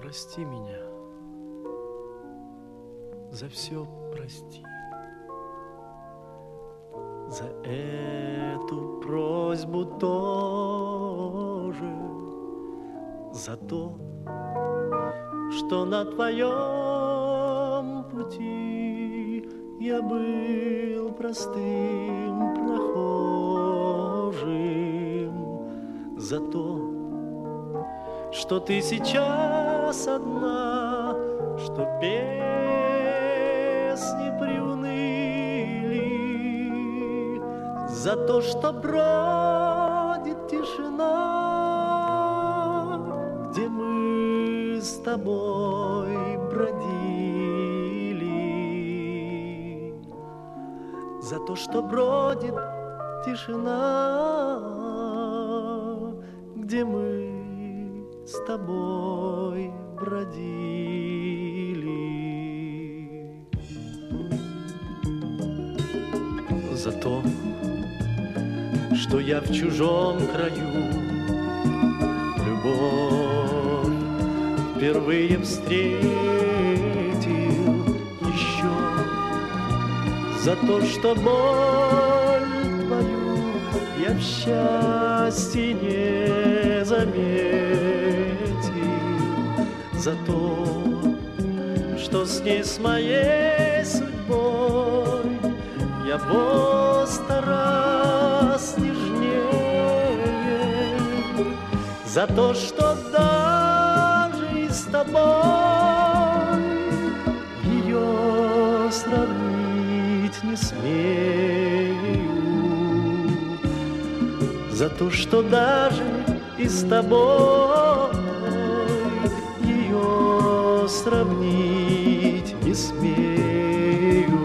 Прости меня, за все прости. За эту просьбу тоже, за то, что на твоем пути я был простым прохожим, за то, что ты сейчас одна, что песни приуныли, за то, что бродит тишина, где мы с тобой бродили, за то, что бродит тишина, где мы с тобой бродили. За то, что я в чужом краю любовь впервые встретил еще, за то, что боль твою я в счастье не заметил, за то, что с ней, с моей судьбой, я в 100 раз нежнее, за то, что даже и с тобой ее сравнить не смею, за то, что даже и с тобой ее сравнить не смею.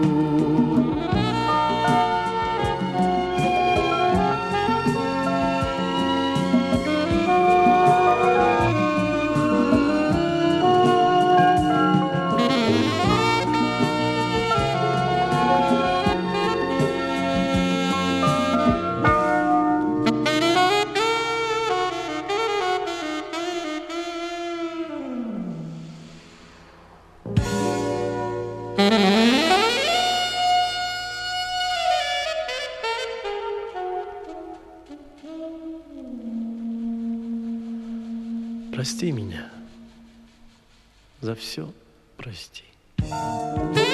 Прости меня, за все прости.